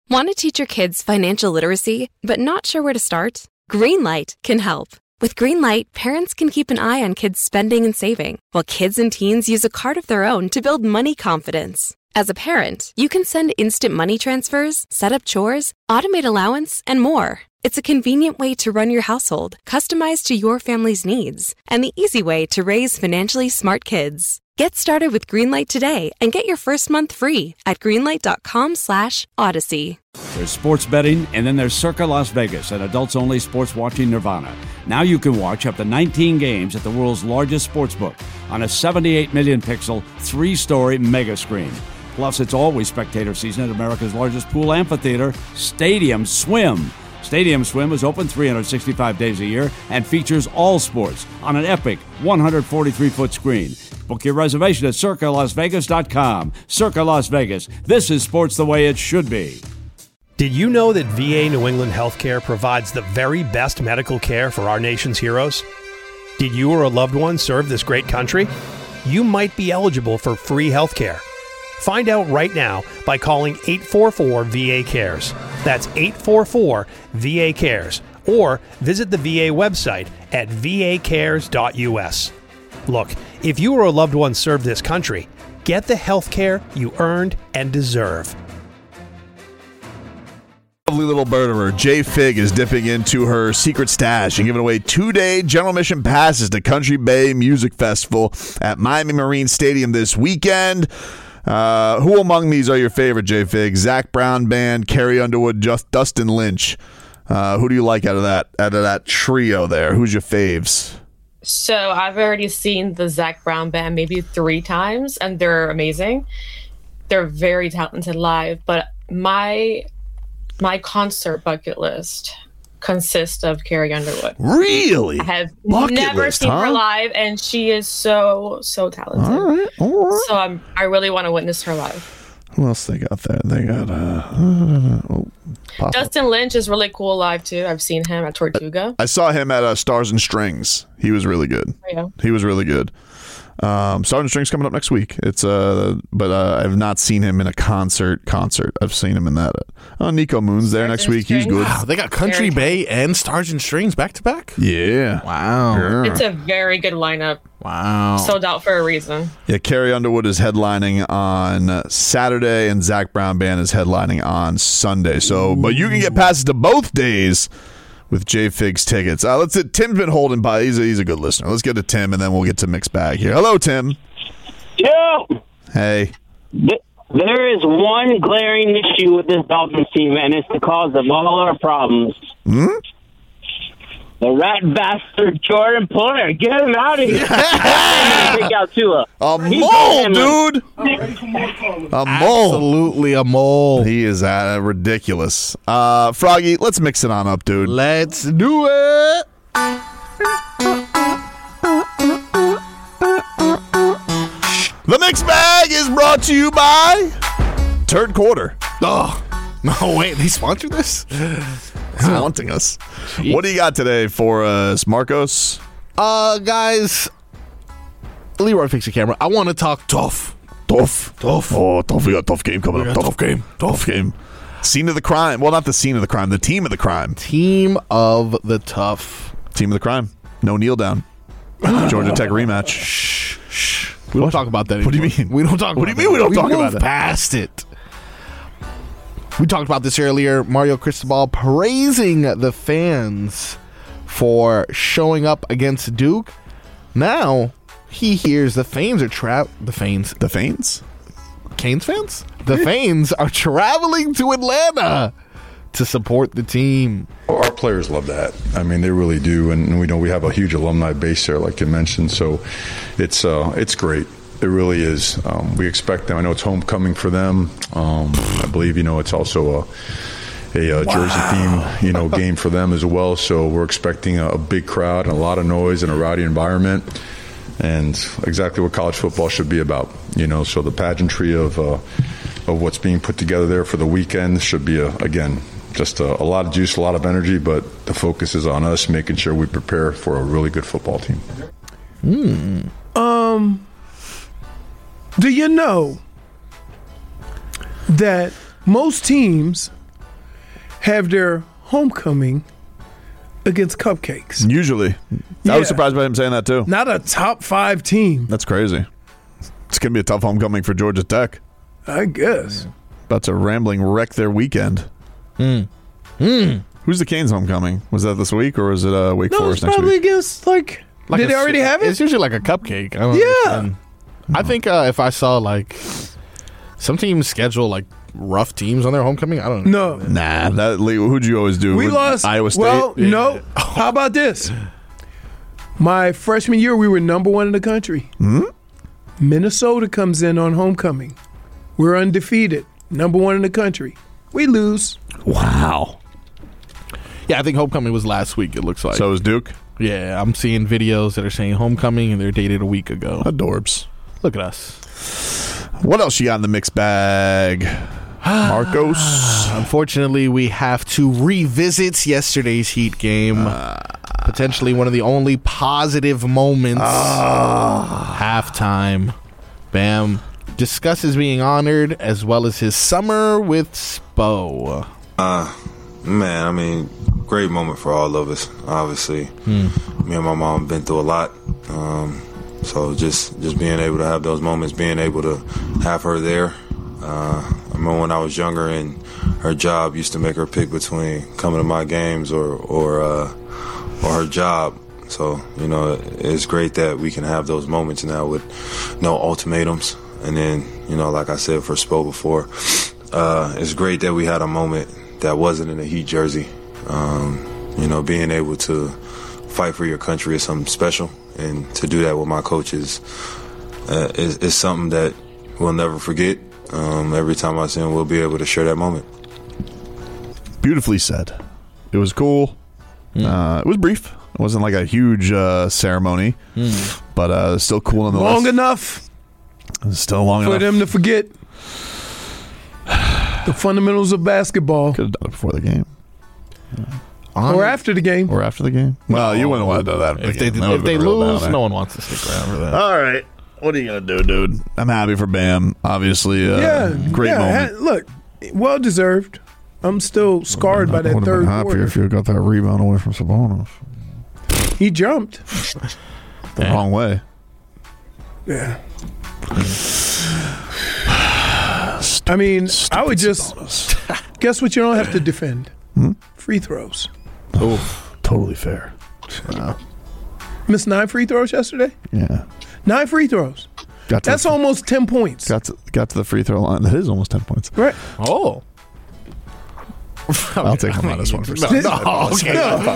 Want to teach your kids financial literacy, but not sure where to start? Greenlight can help. With Greenlight, parents can keep an eye on kids' spending and saving, while kids and teens use a card of their own to build money confidence. As a parent, you can send instant money transfers, set up chores, automate allowance, and more. It's a convenient way to run your household, customized to your family's needs, and the easy way to raise financially smart kids. Get started with Greenlight today and get your first month free at greenlight.com/Odyssey. There's sports betting, and then there's Circa Las Vegas, an adults-only sports watching nirvana. Now you can watch up to 19 games at the world's largest sportsbook on a 78 million pixel, 3-story mega screen. Plus, it's always spectator season at America's largest pool amphitheater, Stadium Swim. Stadium Swim is open 365 days a year and features all sports on an epic 143-foot screen. Book your reservation at CircaLasVegas.com. Circa Las Vegas. This is sports the way it should be. Did you know that VA New England Healthcare provides the very best medical care for our nation's heroes? Did you or a loved one serve this great country? You might be eligible for free healthcare. Find out right now by calling 844-VA-CARES. That's 844-VA-CARES. Or visit the VA website at vacares.us. Look, if you or a loved one served this country, get the health care you earned and deserve. Lovely little birderer, Jay Fig, is dipping into her secret stash and giving away 2-day general admission passes to Country Bay Music Festival at Miami Marine Stadium this weekend. Who among these are your favorite, Jay Fig? Zach Brown Band, Carrie Underwood, Dustin Lynch. Who do you like out of that trio there? Who's your faves? So I've already seen the Zach Brown Band maybe 3 times, and they're amazing. They're very talented live, but my concert bucket list consists of Carrie Underwood. Really? I have bucket never list, seen her live, and she is so talented. All right. So I really want to witness her live. Who else they got there? They got Dustin Lynch is really cool live too. I've seen him at Tortuga. I saw him at Stars and Strings. He was really good. Oh, yeah. He was really good. Stars and Strings coming up next week. But I've not seen him in a concert. I've seen him in that. Nico Moon's there next week. He's good. Wow, they got Country Bay and Stars and Strings back to back. Yeah. Wow. Yeah. It's a very good lineup. Wow. Sold out for a reason. Yeah, Carrie Underwood is headlining on Saturday, and Zach Brown Band is headlining on Sunday. But you can get passes to both days with Jay Fig's tickets. Tim's been holding by. He's a good listener. Let's get to Tim, and then we'll get to Mixed Bag here. Hello, Tim. Yo. Hey. There is one glaring issue with this Dolphins team, and it's the cause of all our problems. The rat bastard Jordan Poyer. Get him out of here. Take out Tua. A mole, dude. A mole. Absolutely a mole. He is ridiculous. Froggy, let's mix it on up, dude. Let's do it. The Mixed Bag is brought to you by Turd Quarter. Oh, no, wait. They sponsored this? He's wanting us. Jeez. What do you got today for us, Marcos? Guys, Leroy, fix the camera. I want to talk tough. Tough. Oh, tough. We got a tough game coming up. Tough game. Scene of the crime. Well, not the scene of the crime. The team of the crime. Team of the tough. Team of the crime. No kneel down. Georgia Tech rematch. Shh. We don't talk about that anymore. What do you mean? We don't talk about What do you mean we don't talk about it? Past it. We talked about this earlier. Mario Cristobal praising the fans for showing up against Duke. Now he hears the Fanes are The Fanes? Canes fans? The Fanes are traveling to Atlanta to support the team. Our players love that. I mean, they really do, and we know we have a huge alumni base there, like you mentioned. So it's great. It really is. We expect them. I know it's homecoming for them. I believe it's also a jersey theme game for them as well. So we're expecting a big crowd and a lot of noise and a rowdy environment, and exactly what college football should be about. So the pageantry of what's being put together there for the weekend should be just a lot of juice, a lot of energy, but the focus is on us making sure we prepare for a really good football team. Do you know that most teams have their homecoming against Cupcakes. Usually. I was surprised by him saying that, too. Not a top 5 team. That's crazy. It's going to be a tough homecoming for Georgia Tech. I guess. About to rambling wreck their weekend. Who's the Canes homecoming? Was that this week, or is it Wake Forest next probably week? against, did they already have it? It's usually like a cupcake. I don't understand. I think if I saw, some teams schedule, rough teams on their homecoming, I don't know. No. Nah, who'd you always do? We lost. Iowa State? Well, no. How about this? My freshman year, we were number 1 in the country. Minnesota comes in on homecoming. We're undefeated. Number 1 in the country. We lose. Wow. Yeah, I think homecoming was last week, it looks like. So is Duke? Yeah, I'm seeing videos that are saying homecoming, and they're dated a week ago. Adorbs. Look at us. What else you got in the mixed bag? Marcos? Unfortunately, we have to revisit yesterday's Heat game. Potentially one of the only positive moments. Halftime. Bam discusses being honored as well as his summer with Spo. Man, I mean, great moment for all of us, obviously. Me and my mom have been through a lot. So just being able to have those moments, being able to have her there. I remember when I was younger and her job used to make her pick between coming to my games or her job. So, it's great that we can have those moments now with no ultimatums. And then, like I said for Spo before, it's great that we had a moment that wasn't in a Heat jersey. Being able to fight for your country is something special. And to do that with my coaches is something that we'll never forget. Every time I see him, we'll be able to share that moment. Beautifully said. It was cool. It was brief. It wasn't like a huge ceremony, but still cool nonetheless. Long enough. Still long enough for them to forget the fundamentals of basketball. Could have done it before the game. Or after the game. Well, you wouldn't want to do that. If they lose, no one wants to stick around for that. All right. What are you going to do, dude? I'm happy for Bam. Obviously, great moment. Look, well-deserved. I'm still scarred by that third quarter. I would have been happier if you got that rebound away from Sabonis. He jumped. The wrong way. Yeah. I mean, I would just... Guess what you don't have to defend? Free throws. Oh, totally fair. Missed 9 free throws yesterday? Yeah. 9 free throws. That's almost 10 points. Got to the free throw line. That is almost 10 points. Right. Oh. I'll take a minus one for okay. Dude. I'll take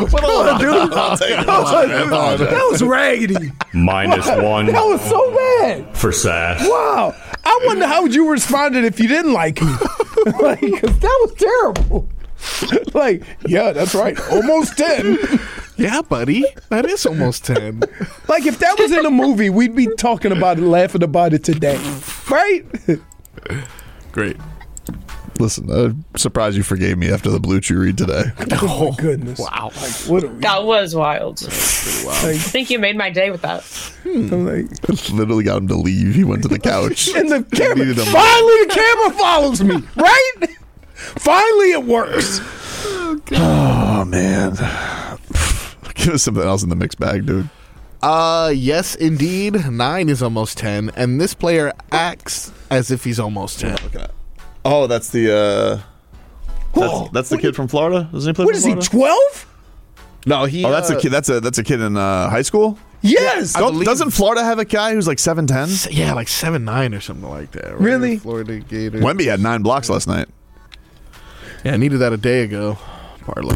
that was raggedy. -1. That was so bad. For Sass. Wow. I wonder how would you responded if you didn't like me. Because that was terrible. Yeah, that's right. Almost 10. Yeah, buddy. That is almost 10. If that was in a movie, we'd be talking about it, laughing about it today. Right? Great. Listen, I'm surprised you forgave me after the Blue Chew read today. Oh, my goodness. Wow. That was wild. I think you made my day with that. Literally got him to leave. He went to the couch. And the camera, finally the camera follows me, right? Finally it works. Oh, man. Give us something else in the mixed bag, dude. Yes, indeed. 9 is almost 10, and this player acts as if he's almost 10. Oh, that's the that's the kid from Florida. Doesn't he play? What is he? 12? No, he. Oh, that's a kid. That's a kid in high school. Yes. Doesn't Florida have a guy who's like 7'10"? Yeah, like 7'9" or something like that. Right? Really? Florida Gators. Wemby had 9 blocks last night. Yeah, I needed that a day ago. Parlay.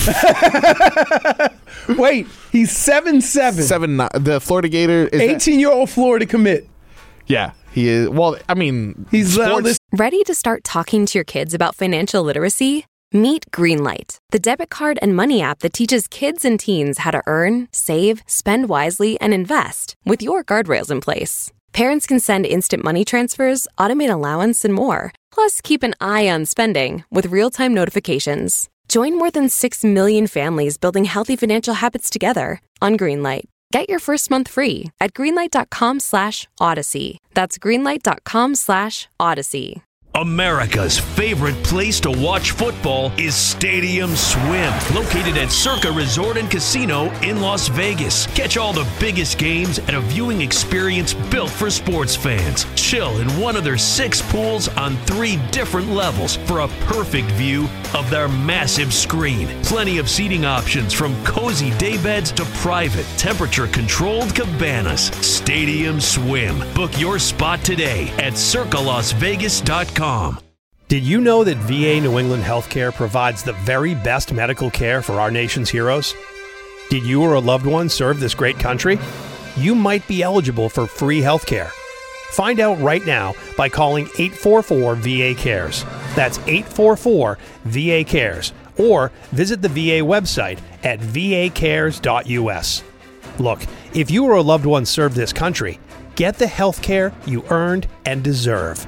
Wait, he's 7'7". 7'9". The Florida Gator is 18-year-old Florida commit. Yeah, he is. Well, I mean, he's Ready to start talking to your kids about financial literacy? Meet Greenlight, the debit card and money app that teaches kids and teens how to earn, save, spend wisely, and invest with your guardrails in place. Parents can send instant money transfers, automate allowance, and more. Plus, keep an eye on spending with real-time notifications. Join more than 6 million families building healthy financial habits together on Greenlight. Get your first month free at greenlight.com/Odyssey. That's greenlight.com/Odyssey. America's favorite place to watch football is Stadium Swim, located at Circa Resort and Casino in Las Vegas. Catch all the biggest games at a viewing experience built for sports fans. Chill in one of their 6 pools on 3 different levels for a perfect view of their massive screen. Plenty of seating options from cozy daybeds to private, temperature-controlled cabanas. Stadium Swim. Book your spot today at circalasvegas.com. Did you know that VA New England Healthcare provides the very best medical care for our nation's heroes? Did you or a loved one serve this great country? You might be eligible for free healthcare. Find out right now by calling 844-VA-CARES. That's 844-VA-CARES. Or visit the VA website at vacares.us. Look, if you or a loved one served this country, get the health care you earned and deserve.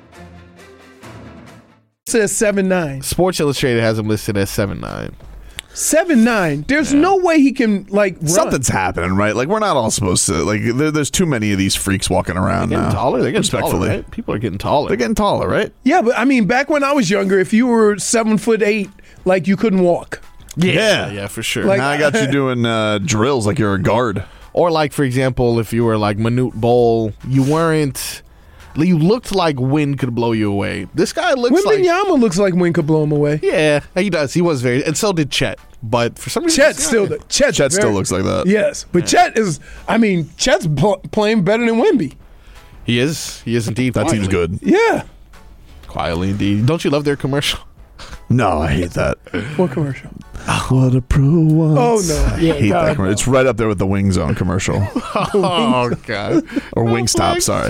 Says 7'9". Sports Illustrated has him listed as 7'9". 7'9". There's no way he can run. Something's happening, right? Like, we're not all supposed to. Like, there's too many of these freaks walking around They're now. getting taller. They're getting Respectfully. taller, right? People are getting taller. They're getting taller, right? Yeah, but I mean, back when I was younger, if you were 7'8", like you couldn't walk. Yeah, for sure. Like- Now I got you doing drills like you're a guard. Or like, for example, if you were like Manute Bol, you looked like wind could blow you away. This guy looks like... Wembanyama looks like wind could blow him away. Yeah, he does. He was very... And so did Chet. But for some reason... Chet still looks like that. Yes, but Chet is... I mean, Chet's playing better than Wemby. He is. He is indeed. That team's good. Yeah. Quietly indeed. Don't you love their commercial? No, I hate that. What commercial? What a pro wants. Oh, no. I hate that commercial. It's right up there with the Wing Zone commercial. Oh, God. Or Wingstop, sorry.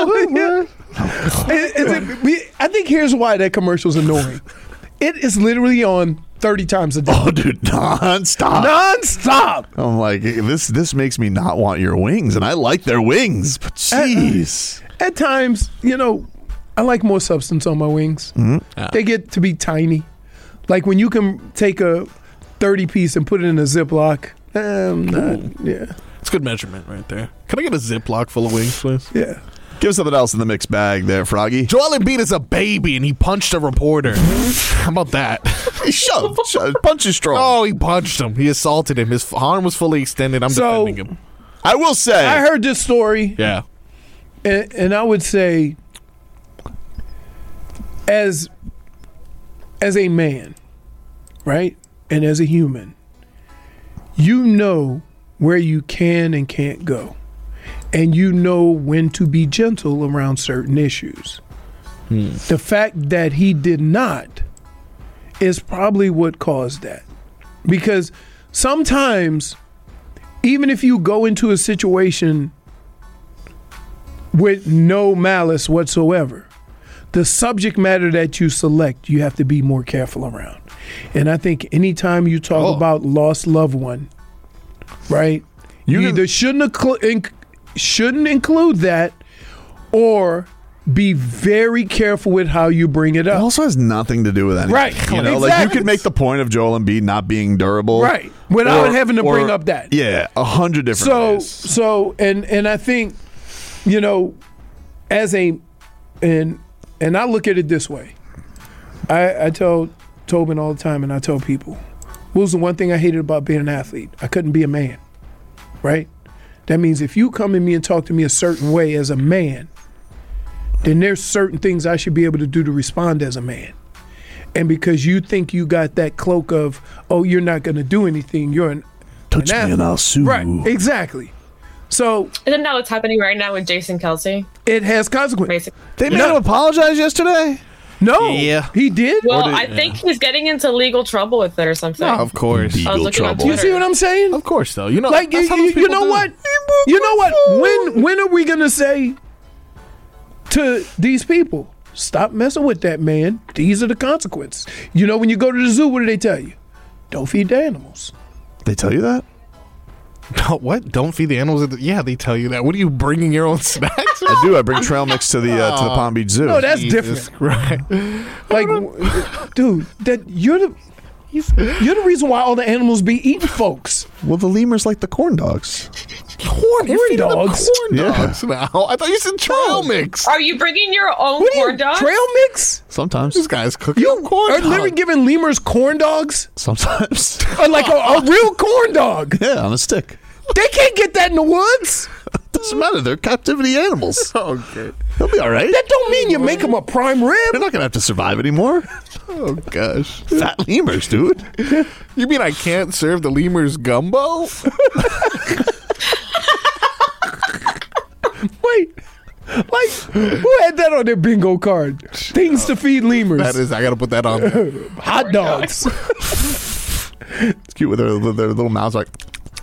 I think here's why that commercial's annoying. It is literally on 30 times a day. Oh, dude, nonstop. Nonstop. I'm like, this makes me not want your wings, and I like their wings, but jeez. At times, I like more substance on my wings. Mm-hmm. They get to be tiny. Like when you can take a 30-piece and put it in a Ziploc. Yeah. It's good measurement right there. Can I get a Ziploc full of wings, please? Yeah. Give us something else in the mixed bag there, Froggy. Joel Embiid is a baby, and he punched a reporter. How about that? He shoved. Punch is strong. Oh, he punched him. He assaulted him. His arm was fully extended. I'm defending him. I will say. I heard this story. Yeah. And I would say, as a man, right, and as a human, you know where you can and can't go. And you know when to be gentle around certain issues. The fact that he did not is probably what caused that. Because sometimes, even if you go into a situation with no malice whatsoever, the subject matter that you select, you have to be more careful around. And I think anytime you talk about lost loved one, right, you either shouldn't include that, or be very careful with how you bring it up. It also has nothing to do with anything. Right. Like you could make the point of Joel Embiid not being durable. Right. Without having to bring up that. Yeah, 100 different ways. So I think, as and I look at it this way. I tell Tobin all the time, and I tell people, what was the one thing I hated about being an athlete? I couldn't be a man. Right? That means if you come to me and talk to me a certain way as a man, then there's certain things I should be able to do to respond as a man. And because you think you got that cloak of, you're not going to do anything, you're an touch me and I'll sue. Right, exactly. So isn't that what's happening right now with Jason Kelce? It has consequences. They made him apologize yesterday? No. Yeah. He did? Well, I think he's getting into legal trouble with it or something. No, of course. I was looking on Twitter. You see what I'm saying? Of course, though. Like, that's how those you people know do. what? You know what? When are we going to say to these people, stop messing with that man? These are the consequences. When you go to the zoo, what do they tell you? Don't feed the animals. They tell you that? What? Don't feed the animals? Yeah, they tell you that. What are you bringing your own snacks? I do. I bring trail mix to the Palm Beach Zoo. No, that's Jesus different. Right. Like, dude, that you're the reason why all the animals be eating folks. Well, the lemurs like the corn dogs. Corn dogs. Corn dogs now. I thought you said trail mix. Are you bringing your own corn dogs? Trail mix? Sometimes this guy's cooking You corn are dogs. literally giving lemurs corn dogs? Sometimes. Like a real corn dog. Yeah, on a stick. They can't get that in the woods. Doesn't matter. They're captivity animals. Okay. He'll be all right. That don't mean you make them a prime rib. They're not going to have to survive anymore. Oh, gosh. Fat lemurs, dude. You mean I can't serve the lemurs gumbo? Wait. Like, who had that on their bingo card? Things to feed lemurs. That is, I got to put that on. Hot dogs. It's cute with their little mouths like.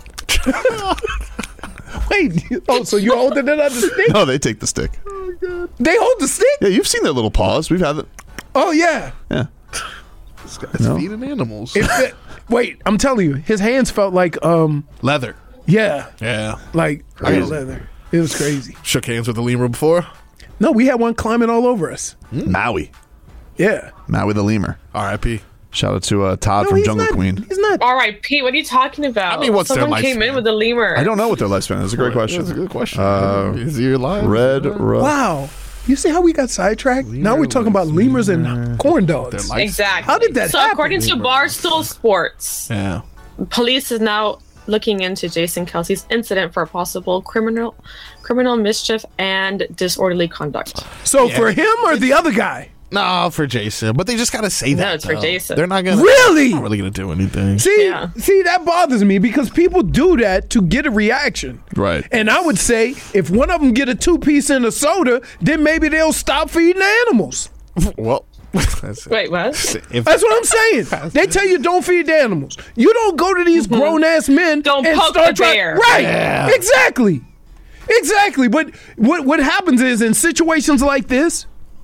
Wait, so you're holding it on the stick? No, they take the stick. They hold the stick? Yeah, you've seen their little paws. We've had it. Oh, yeah. Yeah. This guy's feeding animals. Wait, I'm telling you, his hands felt like leather. Yeah. Yeah. Like Crazy. leather. It was crazy. Shook hands with a lemur before? No, we had one climbing all over us. Maui. Yeah. Maui the lemur. R.I.P. Shout out to Todd No, from he's Jungle not- Queen. He's not. R.I.P. What are you talking about? I mean, what's their Someone came lifespan? in with a lemur. I don't know what their lifespan is. That's a great question. That's a good question. Is he alive? Red. Wow. You see how we got sidetracked? Now we're talking about lemurs and corn dogs. Exactly. How did that So happen? according to Barstool Sports, Yeah. police is now looking into Jason Kelsey's incident for possible criminal mischief and disorderly conduct. So for him or the other guy? No, for Jason. But they just got to say that. No, it's for though. Jason. They're not going to. Really? Not really going to do anything. See, that bothers me because people do that to get a reaction. Right. And I would say if one of them get a 2-piece and a soda, then maybe they'll stop feeding the animals. Well, Wait, what? That's what I'm saying. They tell you don't feed the animals. You don't go to these grown ass men Don't and poke start the bear. Right. Yeah. Exactly. But what happens is in situations like this,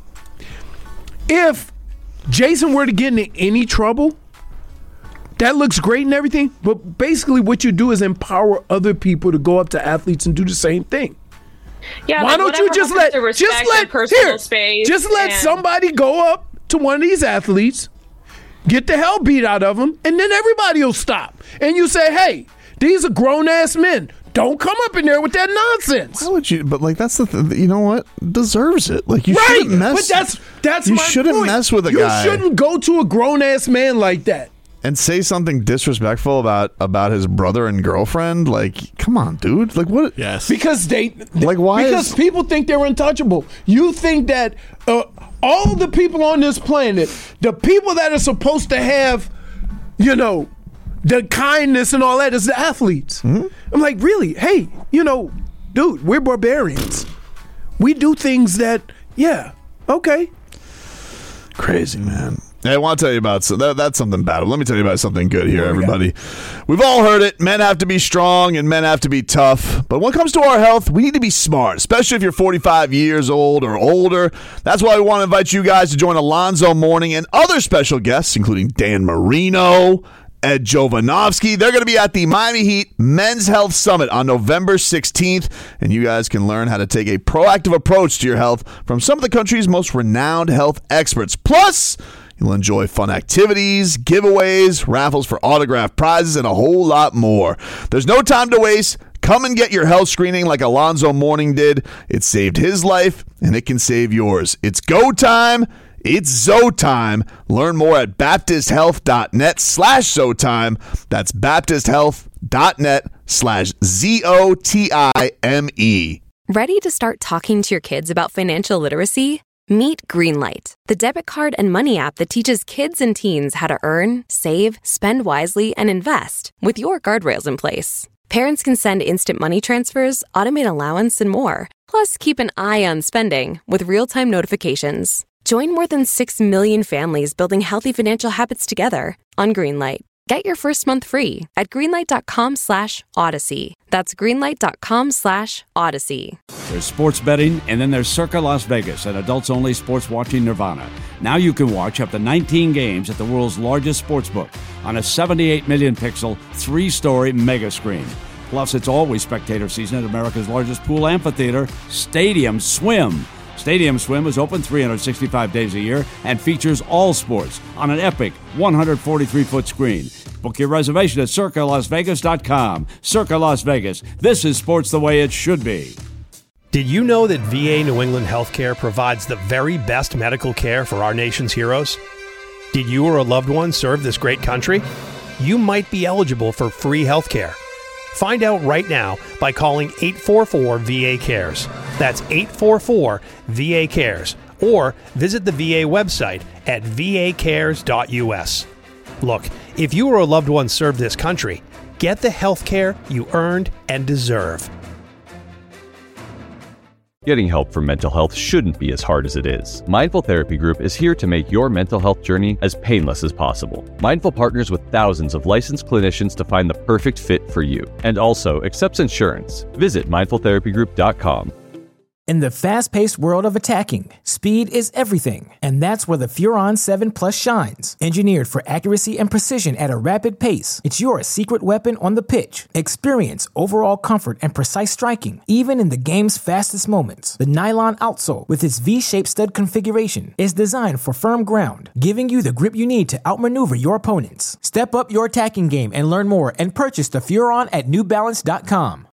if Jason were to get into any trouble, that looks great and everything, but basically what you do is empower other people to go up to athletes and do the same thing. Yeah, Why like, don't you whatever just happens let to respect their personal space just let and- somebody go up to one of these athletes, get the hell beat out of them, and then everybody will stop. And you say, "Hey, these are grown ass men. Don't come up in there with that nonsense." Why would you? But like, that's the thing. You know what? Deserves it. Like, you Right, shouldn't mess. but that's you my shouldn't point. mess with a you guy. You shouldn't go to a grown ass man like that. And say something disrespectful about his brother and girlfriend. Like, come on, dude. Like, what? Yes. Because why Because is- people think they're untouchable. You think that all the people on this planet, the people that are supposed to have, the kindness and all that, is the athletes. Mm-hmm. I'm like, really? Hey, dude, we're barbarians. We do things that, okay. Crazy, man. Hey, I want to tell you about that's something bad. Let me tell you about something good here, everybody. We've all heard it. Men have to be strong and men have to be tough. But when it comes to our health, we need to be smart, especially if you're 45 years old or older. That's why we want to invite you guys to join Alonzo Mourning and other special guests, including Dan Marino, Ed Jovanovski. They're going to be at the Miami Heat Men's Health Summit on November 16th, and you guys can learn how to take a proactive approach to your health from some of the country's most renowned health experts. Plus, you'll enjoy fun activities, giveaways, raffles for autographed prizes, and a whole lot more. There's no time to waste. Come and get your health screening like Alonzo Mourning did. It saved his life, and it can save yours. It's go time. It's Zotime. Learn more at baptisthealth.net/Zotime. That's baptisthealth.net/ZOTIME. Ready to start talking to your kids about financial literacy? Meet Greenlight, the debit card and money app that teaches kids and teens how to earn, save, spend wisely, and invest with your guardrails in place. Parents can send instant money transfers, automate allowance, and more. Plus, keep an eye on spending with real-time notifications. Join more than 6 million families building healthy financial habits together on Greenlight. Get your first month free at greenlight.com/Odyssey. That's greenlight.com/Odyssey. There's sports betting, and then there's Circa Las Vegas, an adults-only sports watching nirvana. Now you can watch up to 19 games at the world's largest sportsbook on a 78 million pixel, 3-story mega screen. Plus, it's always spectator season at America's largest pool amphitheater, Stadium Swim. Stadium Swim is open 365 days a year and features all sports on an epic 143-foot screen. Book your reservation at CircaLasVegas.com. Circa Las Vegas. This is sports the way it should be. Did you know that VA New England Healthcare provides the very best medical care for our nation's heroes? Did you or a loved one serve this great country? You might be eligible for free healthcare. Find out right now by calling 844-VA-CARES. That's 844-VA-CARES. Or visit the VA website at vacares.us. Look, if you or a loved one served this country, get the healthcare you earned and deserve. Getting help for mental health shouldn't be as hard as it is. Mindful Therapy Group is here to make your mental health journey as painless as possible. Mindful partners with thousands of licensed clinicians to find the perfect fit for you, and also accepts insurance. Visit mindfultherapygroup.com. In the fast-paced world of attacking, speed is everything, and that's where the Furon 7 Plus shines. Engineered for accuracy and precision at a rapid pace, it's your secret weapon on the pitch. Experience overall comfort and precise striking, even in the game's fastest moments. The nylon outsole, with its V-shaped stud configuration, is designed for firm ground, giving you the grip you need to outmaneuver your opponents. Step up your attacking game and learn more and purchase the Furon at NewBalance.com.